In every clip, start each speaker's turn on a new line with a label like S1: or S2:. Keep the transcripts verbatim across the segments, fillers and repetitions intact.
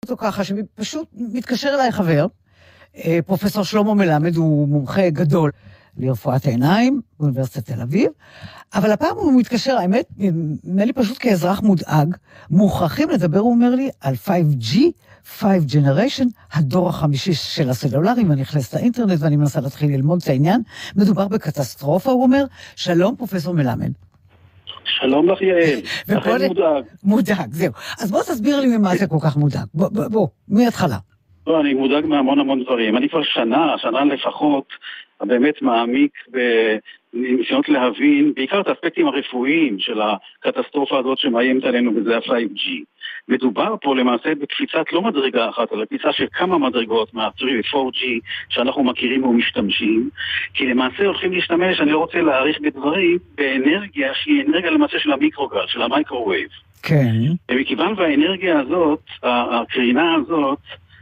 S1: אותו ככה, שפשוט מתקשר אליי חבר, פרופסור שלמה מלמד, הוא מומחה גדול לרפואת העיניים באוניברסיטת תל אביב, אבל הפעם הוא מתקשר, האמת, נראה לי פשוט כאזרח מודאג, מוכרחים לדבר, הוא אומר לי, על פייב ג'י, פייב Generation, הדור החמישי של הסלולרי, ואני נכנסת לאינטרנט ואני מנסה להתחיל ללמוד את העניין, מדובר בקטסטרופה, הוא אומר, שלום פרופסור מלמד.
S2: שלום לך יעל, לכן מודאג.
S1: מודאג, זהו. אז בוא תסביר לי ממה אתה כל כך מודאג. בוא, בוא, בוא, מההתחלה.
S2: לא, אני מודאג מהמון המון דברים. אני כבר שנה, שנה לפחות, באמת מעמיק בניסיונות להבין, בעיקר את האספקטים הרפואיים של הקטסטרופה הזאת שמאיימת עלינו, וזה ה-פייב ג'י. מדובר פה למעשה בקפיצת לא מדרגה אחת, אלא קפיצה של כמה מדרגות מה-תרי ו-פור ג'י שאנחנו מכירים ומשתמשים, כי למעשה הולכים להשתמש, אני לא רוצה להעריך בדברים, באנרגיה שהיא אנרגיה למעשה של המיקרוגל, של המייקרווייב.
S1: כן.
S2: ומכיוון והאנרגיה הזאת, הקרינה הזאת,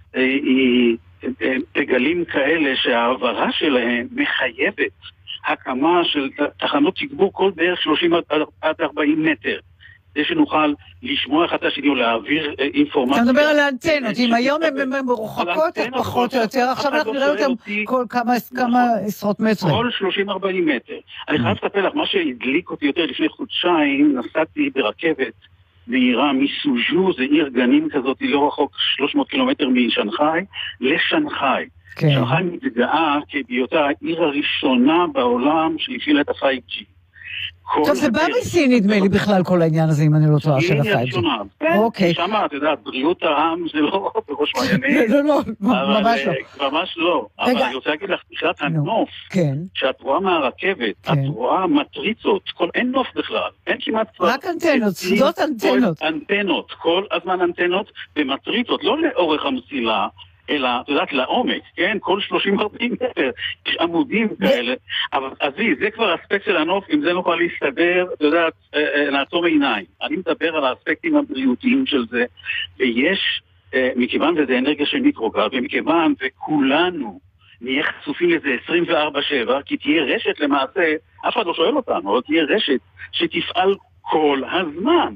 S2: היא בגלים כאלה שהעברה שלהם מחייבת הקמה של תחנות תגבור כל בערך שלושים עד ארבעים מטר. זה שנוכל לשמוע אחד השני או להעביר אינפורמציה.
S1: אתה מדבר על האנטנות, אם היום הן מרוחקות פחות או יותר, עכשיו אנחנו נראה אותם כל כמה עשרות מטרים.
S2: כל שלושים ארבעים מטר. אני חייב לספר לך, מה שהדליק אותי יותר לפני חודשיים, נסעתי ברכבת בעירה מסוז'ו, זה עיר גנים כזאת, לא רחוק שלוש מאות קילומטר משנגחאי, לשנגחאי. שנגחאי מתגאה כבהיותה העיר הראשונה בעולם שהפעילה את ה-פייב ג'י.
S1: טוב, זה בא מסין נדמה לי בכלל כל העניין הזה, אם אני לא טועה, של ה-פייב ג'י.
S2: אוקיי. שמה, אתה יודע, בריאות העם זה לא בראש מעייני.
S1: לא, לא, ממש
S2: לא. ממש לא. אבל אני רוצה להגיד לך, תחילת הנוף, שאת רואה מהרכבת, את רואה מטריצות, אין נוף בכלל, אין כמעט כבר.
S1: רק אנטנות, שדות אנטנות.
S2: אנטנות, כל הזמן אנטנות ומטריצות, לא לאורך המסילה, אלא, את יודעת, לעומק, כן? כל שלושים ארבעים מטר, יש עמודים כאלה, אבל עזי, זה כבר אספקט של הנוף, אם זה נוכל להסתדר, את יודעת, לעצום עיניים. אני מדבר על האספקטים הבריאותיים של זה, ויש, מכיוון וזה אנרגיה של מיקרוגל, ומכיוון וכולנו נהיה חשופים לזה עשרים וארבע שבע, כי תהיה רשת למעשה, אף אחד לא שואל אותנו, אבל תהיה רשת שתפעל כל הזמן.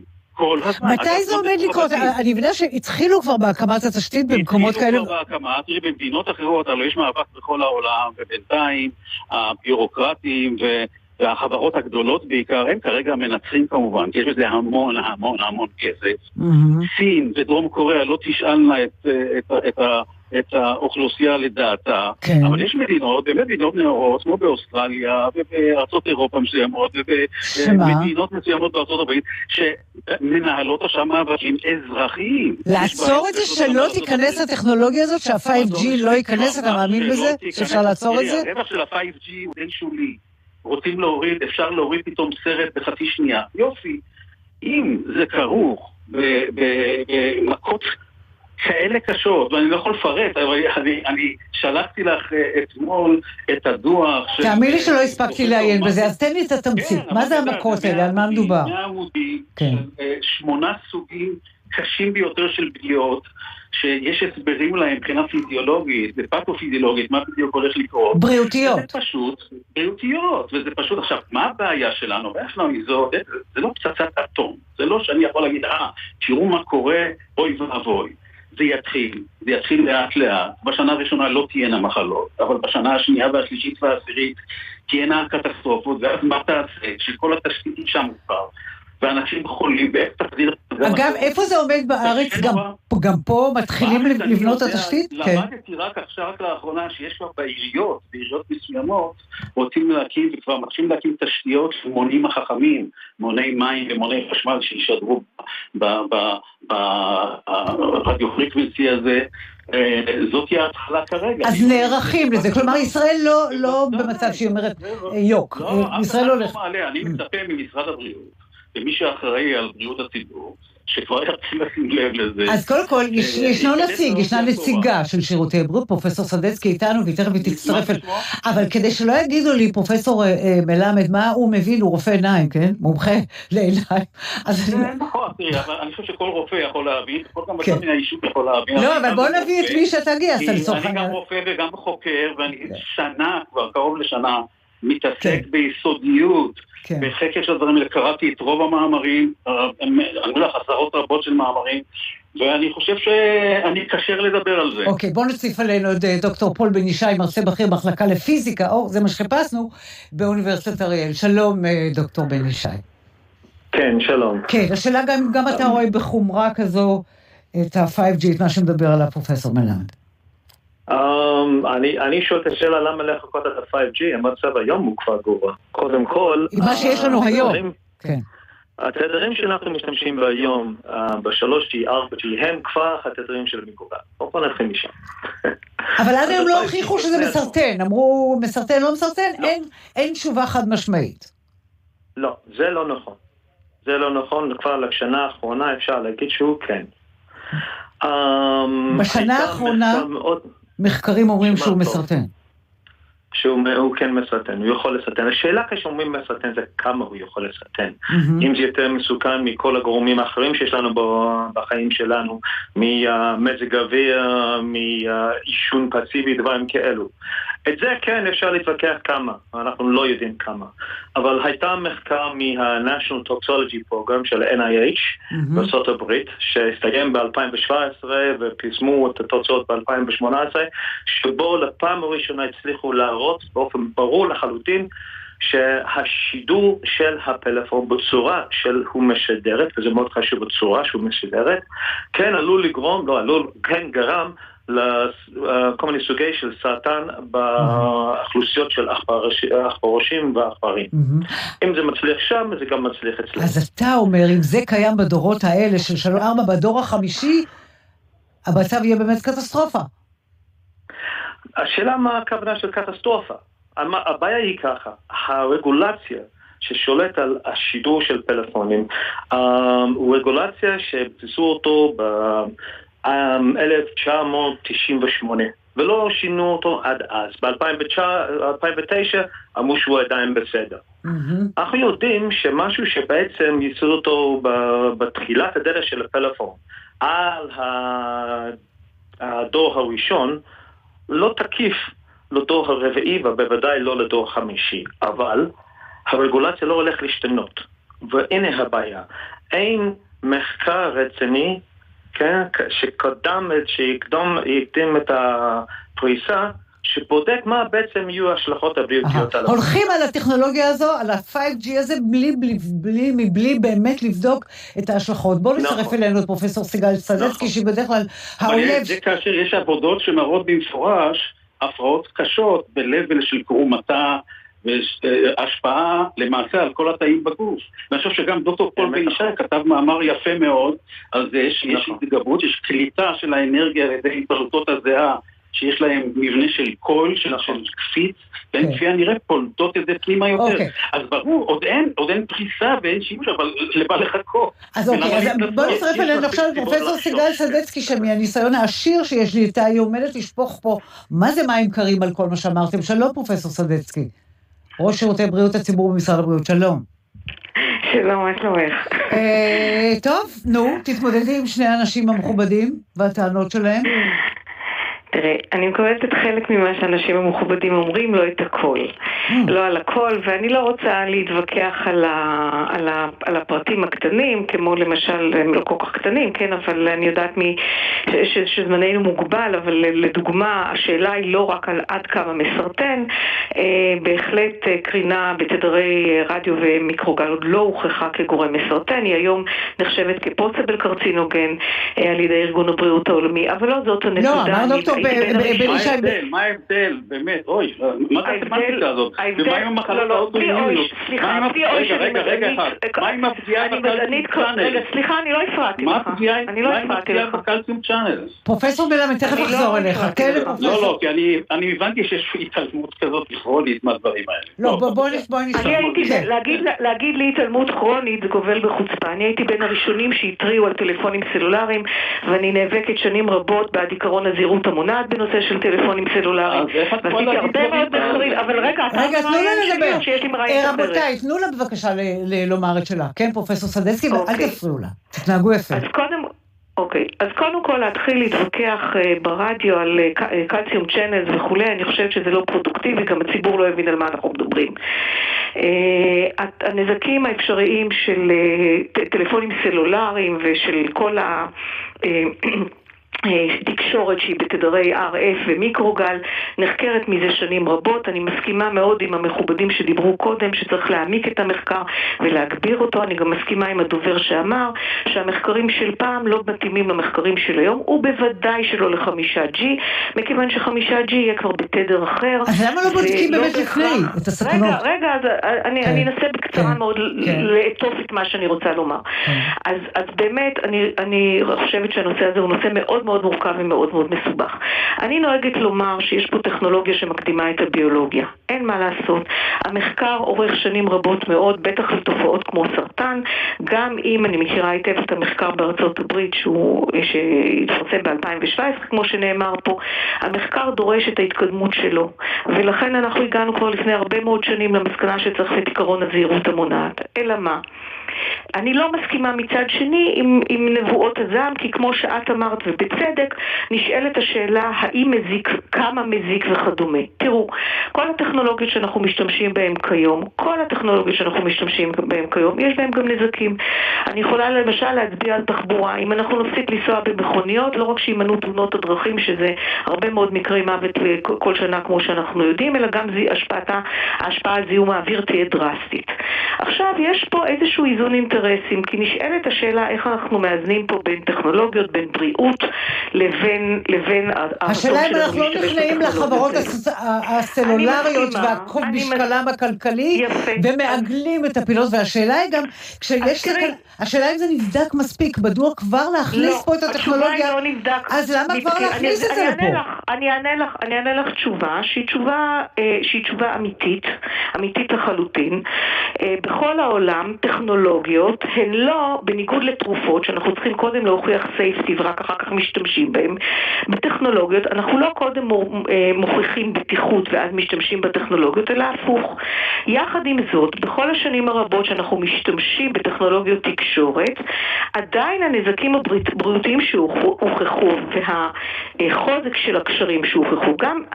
S1: מתי זה עומד לקרות? אני מבינה שהתחילו כבר בהקמת התשתית במקומות כאלה.
S2: התחילו כבר בהקמת, תראי, במדינות אחרות, הלוא יש מאבק בכל העולם, ובינתיים הביורוקרטים והחברות הגדולות בעיקר, הם כרגע מנצחים כמובן, כי יש בזה המון המון המון כסף. סין ודרום קוריאה לא תשאלנה את ה... את האוכלוסייה לדעתה, כן. אבל יש מדינות, באמת מדינות נאורות, כמו באוסטרליה, ובארצות אירופה מסוימות, ובמדינות מסוימות בארצות הברית, שמנהלות השם מאבקים אזרחיים.
S1: לעצור את זה שלא תיכנס לטכנולוגיה הזאת, שה-פייב ג'י לא ייכנס, אתה מאמין בזה? שאפשר לעצור את זה?
S2: הרווח של ה-פייב ג'י הוא די שולי. רוצים להוריד, אפשר להוריד פתאום סרט בחצי שנייה. יופי. אם זה כרוך במכות כאלה קשות, ואני לא יכול לפרט, אבל אני, אני שלחתי לך אתמול את הדוח...
S1: תאמין לי שלא הספקתי לעיין בזה, אז תן לי את התמצית. מה זה המכות האלה? על מה מדובר?
S2: מהעמודים, שמונה סוגים קשים ביותר של פגיעות, שיש הסברים להם מבחינה פיזיולוגית, בפתופיזיולוגית, מה בדיוק הולך לקרות.
S1: בריאותיות.
S2: זה פשוט, בריאותיות, וזה פשוט, עכשיו, מה הבעיה שלנו? הבעיה שלנו היא זו, זה לא פצצת אטום, זה לא שאני יכול להגיד, אה, תראו מה קורה, אוי ואבוי. זה יתחיל, זה יתחיל לאט לאט. בשנה הראשונה לא תהיינה מחלות, אבל בשנה השנייה והשלישית והעשירית תהיינה קטסטרופות, ואז מה תעשה? שכל התשתיתים שם מוכר, ואנשים חולים, ואיך תחזיר...
S1: אגב, איפה זה עומד בארץ? גם פה מתחילים לבנות את התשתית?
S2: למדתי רק עכשיו, רק לאחרונה, שיש כבר בעיריות, בעיריות מסוימות, רוצים להקים, וכבר מתחילים להקים תשתיות של מונים החכמים, מוני מים ומוני חשמל שישדרו ברדיו-פריקוונסי הזה, זאת היא ההתחלה כרגע.
S1: אז נערכים לזה, כלומר ישראל לא במצב שהיא אומרת יוק, ישראל לא הולך.
S2: אני מצפה ממשרד הבריאות, ומי שאחראי על בריאות הציבור, שכבר יתחיל לשים לב לזה.
S1: אז קודם כל, ישנו נציג, ישנה נציגה של שירותי בריאות, פרופסור סדצקי איתנו, והיא תכף תצטרף. אבל כדי שלא יגידו לי, פרופסור מלמד, מה הוא מבין, הוא רופא עיניים, כן? מומחה לעיניים.
S2: זה נכון, תראי, אבל אני חושב שכל רופא יכול להבין, כל גם בצד מן האישות יכול להבין.
S1: לא, אבל בוא נביא את מי שאתה גייסת לצורך
S2: העניין. אני גם רופא וגם חוקר, ואני שנה, כבר קרוב לשנה, מתעסק ביסודיות, בחקר של הדברים האלה, קראתי את רוב המאמרים, אני אומר לך, עשרות רבות של מאמרים, ואני חושב שאני קשר לדבר על זה.
S1: אוקיי, בוא נוסיף עלינו את דוקטור פול בן ישי, מרצה בכיר מחלקה לפיזיקה, או זה מה שחיפשנו, באוניברסיטת אריאל. שלום, דוקטור בן ישי.
S3: כן, שלום.
S1: כן, השאלה גם, גם אתה רואה בחומרה כזו את ה-פייב ג'י, את מה שמדבר עליו פרופסור מלמד.
S3: Um, אני, אני שואל את השאלה למה לחכות את ה-פייב ג'י, המצב היום הוא כבר גרוע. קודם כל...
S1: מה שיש לנו היום. כן.
S3: התדרים שאנחנו משתמשים בהיום, ב-שלוש ג'י, ארבע ג'י, הם כבר התדרים של המיקרוגל. בואו נתחיל משם.
S1: אבל עד היום לא הוכיחו שזה מסרטן. אמרו, מסרטן, לא מסרטן, אין, אין תשובה חד משמעית.
S3: לא, זה לא נכון. זה לא נכון, כבר לשנה האחרונה אפשר להגיד שהוא כן.
S1: בשנה האחרונה מחקרים אומרים שהוא מסרטן.
S3: שהוא כן מסרטן, הוא יכול לסרטן. השאלה כשאומרים מסרטן זה כמה הוא יכול לסרטן. אם זה יותר מסוכן מכל הגורמים האחרים שיש לנו בחיים שלנו, ממזג אוויר, מאישון פסיבי, דברים כאלו. את זה כן אפשר להתווכח כמה, אנחנו לא יודעים כמה. אבל הייתה מחקר מה-National Toxicology Program של ה-אן איי אייץ' בארצות הברית, שהסתיים ב-אלפיים שבע עשרה ופרסמו את התוצאות ב-אלפיים שמונה עשרה, שבו לפעם הראשונה הצליחו להראות באופן ברור לחלוטין שהשידור של הפלאפון בצורה של הוא משדרת, וזה מאוד חשוב בצורה שהוא משדרת, כן עלול לגרום, לא עלול, כן גרם, לכל מיני סוגי של סרטן באוכלוסיות של עכברושים ועכברים. אם זה מצליח שם, זה גם מצליח אצלנו.
S1: אז אתה אומר, אם זה קיים בדורות האלה של שלוש ארבע, בדור החמישי, המצב יהיה באמת קטסטרופה.
S3: השאלה מה הכוונה של קטסטרופה? הבעיה היא ככה, הרגולציה ששולט על השידור של פלאפונים, הוא רגולציה שבסיסו אותו ב... אלף תשע מאות תשעים ושמונה, ולא שינו אותו עד אז. ב-אלפיים ותשע אמרו שהוא עדיין בסדר. אנחנו יודעים שמשהו שבעצם ייסוד אותו בתחילת הדרך של הפלאפון על הדור הראשון לא תקיף לדור הרביעי ובוודאי לא לדור החמישי, אבל הרגולציה לא הולך להשתנות. והנה הבעיה, אין מחקר רציני כן, שקדם, שיקדום, יקדים את הפריסה, שבודק מה בעצם יהיו ההשלכות הבריאותיות עליו.
S1: הולכים על הטכנולוגיה הזו, על ה-פייב ג'י הזה, בלי, בלי, בלי, מבלי באמת לבדוק את ההשלכות. בואו נצטרף אלינו את פרופסור סיגל סדצקי, שבדרך כלל האויב...
S2: זה כאשר יש עבודות שמראות במפורש, הפרעות קשות בלבל של קרומתה, והשפעה למעשה על כל התאים בגוף. ואני חושב שגם דוקטור פול בן ישי כתב מאמר יפה מאוד על זה שיש התגברות, יש קליטה של האנרגיה על ידי פלוטות הזיעה, שיש להם מבנה של קול, של קפיץ, והן כפי הנראה פולטות את זה פנימה יותר. אז ברור, עוד אין פריסה ואין שימוש, אבל למה לחכות.
S1: אז אוקיי, אז בוא נצטרף אלינו עכשיו פרופסור סיגל סדצקי, שמהניסיון העשיר שיש לי איתה, היא עומדת לשפוך פה, מה זה מים קרים על כל מה שאמרתם? שלום פרופסור סדצקי. ראש שירותי בריאות הציבור במשרד הבריאות, שלום.
S4: שלום, מה שלומך?
S1: טוב, נו, תתמודדי עם שני האנשים המכובדים והטענות שלהם.
S4: תראה, אני מקבלת את חלק ממה שאנשים המכובדים אומרים, לא את הכל. לא על הכל, ואני לא רוצה להתווכח על, ה, על, ה, על הפרטים הקטנים, כמו למשל, הם לא כל כך קטנים, כן, אבל אני יודעת מי, ש, ש, שזמננו מוגבל, אבל לדוגמה, השאלה היא לא רק על עד כמה מסרטן, אה, בהחלט קרינה בתדרי רדיו ומיקרוגל עוד לא הוכחה כגורם מסרטן, היא היום נחשבת כפוסבל קרצינוגן אה, על ידי ארגון הבריאות העולמי, אבל לא זאת הנקודה.
S1: לא, אמר דוקטור
S2: מה ההבדל? מה ההבדל? באמת, אוי, מה זה הסמנטיקה הזאת? ומה עם המחלות האוטואימוניות?
S4: סליחה,
S2: רגע, רגע, רגע אחד. מה עם הפגיעה בקלציום צ'אנל?
S4: סליחה, אני לא הפרעתי לך.
S2: מה עם הפגיעה בקלציום צ'אנל?
S1: פרופסור מלמד, תכף לחזור אליך.
S2: לא, לא, כי אני הבנתי שיש התעלמות כזאת כרונית מהדברים האלה.
S1: לא, בוא נשמע.
S4: להגיד לי התעלמות כרונית זה גובל בחוצפה. אני הייתי בין הראשונים שהטריעו על טלפונים סלולריים, ואני נאבקת שנים רבות בעד עיקרון הזהירות המונעת בנושא של טלפונים סלולריים. ועשיתי הרבה מאוד מחקרים, אבל רגע,
S1: רגע, תנו לה לדבר. רבותיי, תנו לה בבקשה לומר את שלה. כן, פרופסור סדצקי, ואל תפריעו לה. תתנהגו יפה.
S4: אז קודם... אוקיי, אז קודם כל להתחיל להתווכח ברדיו על קלציום צ'אנלס וכולי, אני חושבת שזה לא פרודוקטיבי, גם הציבור לא הבין על מה אנחנו מדברים. הנזקים האפשריים של טלפונים סלולריים ושל כל ה... תקשורת שהיא בתדרי אר אף ומיקרוגל נחקרת מזה שנים רבות. אני מסכימה מאוד עם המכובדים שדיברו קודם שצריך להעמיק את המחקר ולהגביר אותו. אני גם מסכימה עם הדובר שאמר שהמחקרים של פעם לא מתאימים למחקרים של היום, ובוודאי שלא לחמישה ג'י, מכיוון שחמישה ג'י יהיה כבר בתדר אחר.
S1: אז למה לא בודקים באמת לפני את הסכנות?
S4: רגע, רגע, אז אני, אני אנסה בקצרה מאוד לעטוף את מה שאני רוצה לומר. אז, אז באמת אני, אני חושבת שהנושא הזה הוא נושא מאוד מאוד מורכב ומאוד מאוד מסובך. אני נוהגת לומר שיש פה טכנולוגיה שמקדימה את הביולוגיה. אין מה לעשות. המחקר אורך שנים רבות מאוד, בטח לתופעות כמו סרטן, גם אם אני מכירה היטב את המחקר בארצות הברית שהוא, שהתפרסם ב-אלפיים ושבע עשרה, כמו שנאמר פה, המחקר דורש את ההתקדמות שלו. ולכן אנחנו הגענו כבר לפני הרבה מאוד שנים למסקנה שצריך את עקרון הזהירות המונעת. אלא מה? אני לא מסכימה מצד שני עם, עם נבואות הזעם, כי כמו שאת אמרת ובצדק, נשאלת השאלה האם מזיק, כמה מזיק וכדומה. תראו, כל הטכנולוגיות שאנחנו משתמשים בהם כיום, כל הטכנולוגיות שאנחנו משתמשים בהם כיום, יש בהם גם נזקים. אני יכולה למשל להצביע על תחבורה. אם אנחנו נפסיק לנסוע במכוניות, לא רק שימנו תאונות הדרכים, שזה הרבה מאוד מקרי מוות כל שנה כמו שאנחנו יודעים, אלא גם השפעתה, ההשפעה על זיהום האוויר תהיה דרסטית. עכשיו, יש פה איזשהו איזון אינטרסים, כי נשאלת השאלה איך אנחנו מאזנים פה בין טכנולוגיות, בין בריאות, לבין, לבין
S1: השאלה אם אנחנו לא נכנעים לחברות הסלולריות והכוב משקלם הכלכלי, ומעגלים את הפעילות, והשאלה היא גם, כשיש לכם, השאלה אם זה נבדק מספיק, מדוע כבר להכניס פה את הטכנולוגיה, אז למה כבר להכניס את זה לפה?
S4: אני אענה לך, אני אענה לך תשובה, שהיא תשובה, שהיא תשובה אמיתית, אמיתית לחלוטין. בכל העולם, טכנולוגיות הן לא, בניגוד לתרופות, שאנחנו צריכים קודם להוכיח סייפטי ורק אחר כך משתמשים בהם. בטכנולוגיות, אנחנו לא קודם מוכיחים בטיחות ואז משתמשים בטכנולוגיות, אלא הפוך. יחד עם זאת, בכל השנים הרבות שאנחנו משתמשים בטכנולוגיות תקשורת, עדיין הנזקים הבריאותיים שהוכחו והחוזק של הקשרים שהוכחו, גם,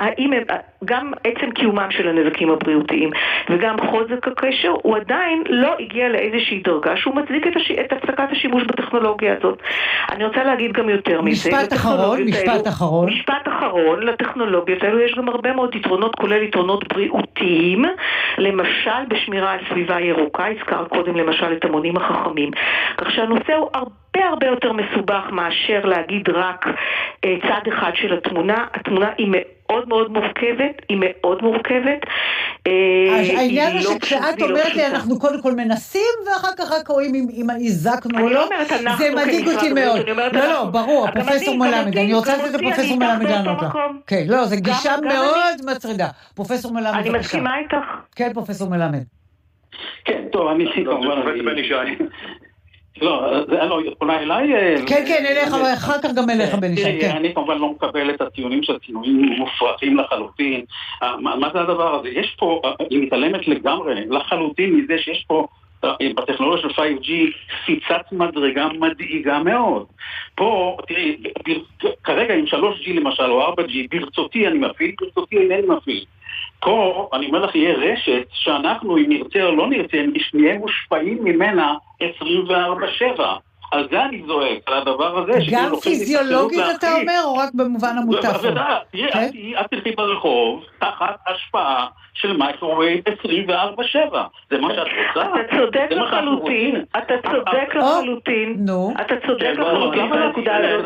S4: גם עצם קיומם של הנזקים הבריאותיים וגם חוזק הקשר, הוא עדיין לא הגיע לאיזושהי דרגה שהוא מצדיק את, הש... את הפסקת השימוש בטכנולוגיה הזאת. אני רוצה להגיד גם יותר מזה.
S1: משפט אחרון, משפט האלו, אחרון.
S4: משפט אחרון, לטכנולוגיות האלו יש גם הרבה מאוד יתרונות, כולל יתרונות בריאותיים, למשל בשמירה על סביבה ירוקה, הזכר קודם למשל את המונים החכמים. כך שהנושא הוא הרבה הרבה יותר מסובך מאשר להגיד רק אה, צד אחד של התמונה. התמונה היא מאוד מאוד מורכבת, היא מאוד מורכבת.
S1: העניין הוא שכשאת אומרת לי, אנחנו קודם כל מנסים, ואחר כך רק רואים אם הזקנו או לא, זה מדאיג אותי מאוד. לא, לא, ברור, פרופסור מלמד, אני רוצה לתת לפרופסור מלמד לענות לך. כן, לא, זו גישה מאוד מצרידה. פרופסור מלמד,
S4: אני מסכימה איתך.
S1: כן, פרופסור מלמד.
S2: כן, טוב, אני סיכום. לא, זה לא, יכולה אליי...
S1: כן, כן, אליך, ואחר כך גם אליך בנישי, כן.
S2: אני כמובן לא מקבל את הטיעונים שהטיעונים מופרכים לחלוטין. מה זה הדבר הזה? יש פה, היא מתעלמת לגמרי, לחלוטין מזה שיש פה בטכנולוגיה של פייב ג'י קפיצת מדרגה מדאיגה מאוד. פה, תראי, כרגע עם שלוש ג'י למשל, או ארבע ג'י, ברצותי אני מפעיל, ברצותי אינני מפעיל. פה, אני אומר לך, יהיה רשת שאנחנו, אם נרצה או לא נרצה, נהיה מושפעים ממנה עשרים וארבע שבע. על זה אני זועק, על הדבר הזה.
S1: גם פיזיולוגית אתה אומר, או רק במובן המוטף?
S2: תראי, את תלכי ברחוב, תחת השפעה של מייקרווייב עשרים וארבע שבע. זה מה שאת רוצה?
S4: אתה צודק לחלוטין, אתה צודק לחלוטין, אתה צודק לחלוטין בנקודה הזאת.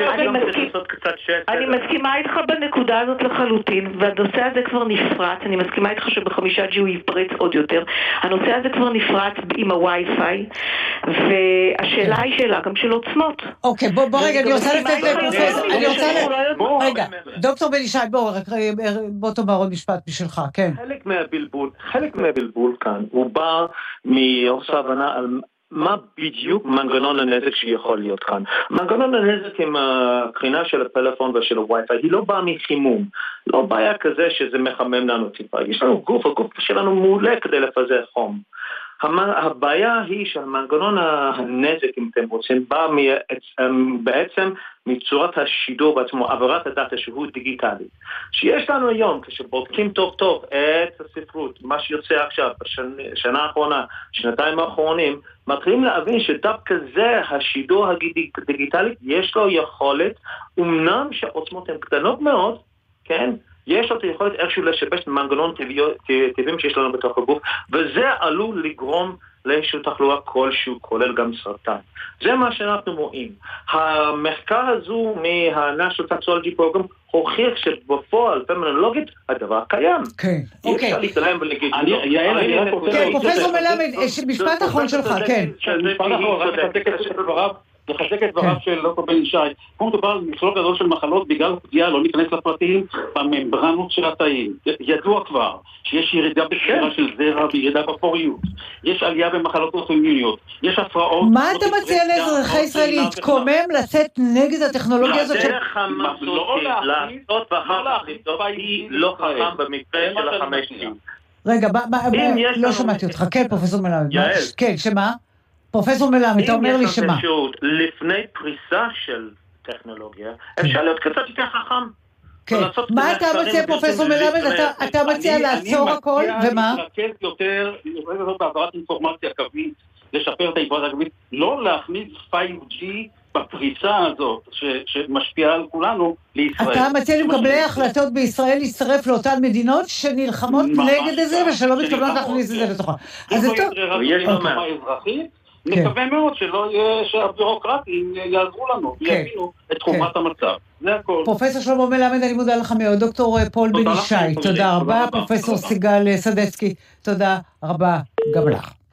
S4: אני מסכימה איתך בנקודה הזאת לחלוטין, והנושא הזה כבר נפרץ, אני מסכימה איתך שבחמישה ג'י הוא יפרץ עוד יותר. הנושא הזה כבר נפרץ עם הווי-פיי, והשאלה היא שאלה גם של עוצמות.
S1: אוקיי, בוא, בוא רגע, אני רוצה לתת לפרופסור, אני רוצה לתת, רגע, דוקטור בנישי, בוא, בוא תאמר עוד משפט בשבילך, כן.
S3: חלק מהבלבול, חלק מהבלבול כאן, הוא בא מחוסר הבנה על מה בדיוק מנגנון הנזק שיכול להיות כאן. מנגנון הנזק עם הקרינה של הפלאפון ושל הווי-פיי, היא לא באה מחימום, לא בעיה כזה שזה מחמם לנו טיפה. יש לנו גוף, הגוף שלנו מעולה כדי לפזר חום. הבעיה היא שהמנגנון הנזק, אם אתם רוצים, בא בעצם מצורת השידור בעצמו, עברת הדאטה שהוא דיגיטלי. שיש לנו היום, כשבודקים טוב טוב את הספרות, מה שיוצא עכשיו, בשנה האחרונה, שנתיים האחרונים, מתחילים להבין שדווקא זה, השידור הדיגיטלי, יש לו יכולת, אמנם שהעוצמות הן קטנות מאוד, כן? יש לו יכולת איכשהו לשבש מנגנון טבעים שיש לנו בתוך הגוף, וזה עלול לגרום לאיזשהו תחלואה כלשהו, כולל גם סרטן. זה מה שאנחנו רואים. המחקר הזו מה-National Toxicology Program הוכיח שבפועל, פרמינולוגית, הדבר קיים.
S1: כן,
S3: אי אפשר להתעלם ולהגיד.
S1: כן, פרופסור מלמד, משפט אחרון שלך, כן.
S2: משפט אחרון, רק לחזק את דבריו. לחזק את דבריו של דוקטור בן ישי. פה מדובר על מכלול גדול של מחלות בגלל פגיעה, לא ניכנס לפרטים, בממברנות של התאים. ידוע כבר שיש ירידה בספירה של זרע וירידה בפוריות. יש עלייה במחלות אוטואימוניות. יש הפרעות.
S1: מה אתה מציע לאזרחי ישראל להתקומם, לצאת נגד הטכנולוגיה הזאת?
S3: הדרך המסורתית, לעשות ואחר כך לבדוק היא לא חכם במקרה של החמש שנים.
S1: רגע, לא שמעתי אותך. כן, פרופסור מלמד. כן, שמה? פרופסור מלמד, אתה אומר לי שמה?
S3: אם יש לנו אפשרות לפני פריסה של טכנולוגיה, אפשר להיות קצת יותר חכם.
S1: כן, מה אתה מציע פרופסור מלמד? אתה מציע לעצור הכל, ומה?
S2: אני מציע להתרכז יותר, יותר בעברת אינפורמציה קווית, לשפר את האינפורמציה הקווית, לא להכניס פייב ג'י בפריסה הזאת, שמשפיעה על כולנו, לישראל.
S1: אתה מציע למקבלי החלטות בישראל להצטרף לאותן מדינות שנלחמות נגד זה, ושלא מתכוונות להכניס את זה לתוכה. אז זה טוב.
S2: יש לא מה. נקווה מאוד שלא יהיה, שהבירוקרטים יעזרו לנו, ויבינו את תחומת המצב. זה הכל.
S1: פרופסור שלמה מלמד, אני מודה לך מאוד. דוקטור פול בן ישי, תודה רבה. פרופסור סיגל סדצקי, תודה רבה גם לך.